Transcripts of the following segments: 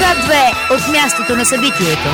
К2 от мястото на събитието.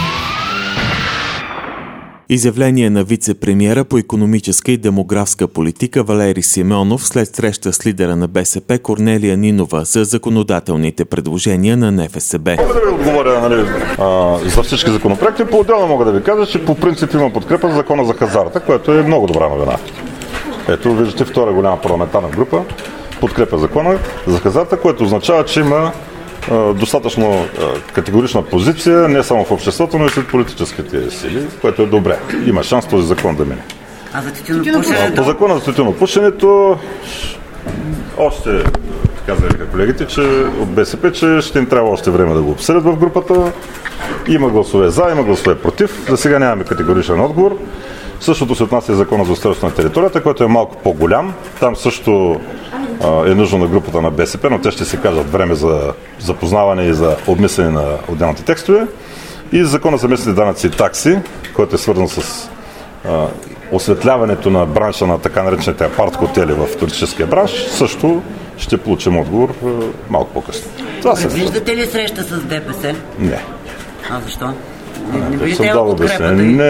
Изявление на вице-премиера по икономическа и демографска политика Валери Симеонов след среща с лидера на БСП Корнелия Нинова за законодателните предложения на НФСБ. Мога да ви отговоря за всички законопроекти. По-отделно мога да ви кажа, че по принцип има подкрепа за закона за хазарта, което е много добра новина. Ето, виждате, втора голяма парламентарна група подкрепя закона за хазарта, което означава, че има достатъчно категорична позиция не само в обществото, но и сред политическите сили, което е добре. Има шанс този закон да мине. А за тютюнопушенето? По закона за тютюнопушенето още казаха колегите, че от БСП, че ще им трябва още време да го обсъдят в групата. Има гласове за, има гласове против. За сега нямаме категоричен отговор. Същото се отнася и закона за устройство на територията, който е малко по-голям. Там също е нужно на групата на БСП, но те ще се кажат време за запознаване и за обмислене на отделните текстове. И закона за местните данъци и такси, който е свързан с осветляването на бранша на така наречените апарт-хотели в туристическия бранш, също ще получим отговор малко по-късно. Виждате ли среща с ДПС? Не. А защо? Не виждате подкрепата?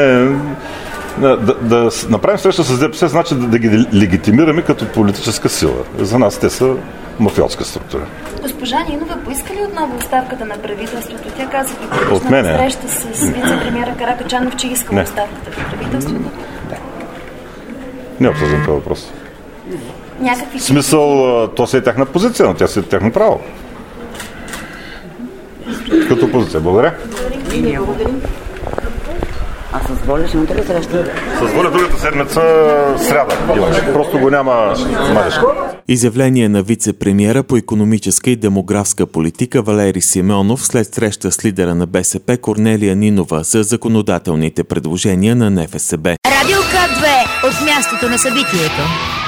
Да направим среща с ДПС, значи да ги легитимираме като политическа сила. За нас те са мафиотска структура. Госпожа Нинова поиска ли отново оставката на правителството? Тя каза от мен среща с вице-премиера Каракачанов, че иска оставката в правителството. Не обсъждам този въпрос. Някакви... В смисъл, то си е тяхна позиция, но тя си е тяхно право. Като позиция. Благодаря. Благодарим. А с Воля ще имате ли среща? С Воля другата седмица сряда. Просто го няма Марешка. Изявление на вице-премиера по икономическа и демографска политика Валери Симеонов след среща с лидера на БСП Корнелия Нинова за законодателните предложения на НФСБ. Радио К2 от мястото на събитието.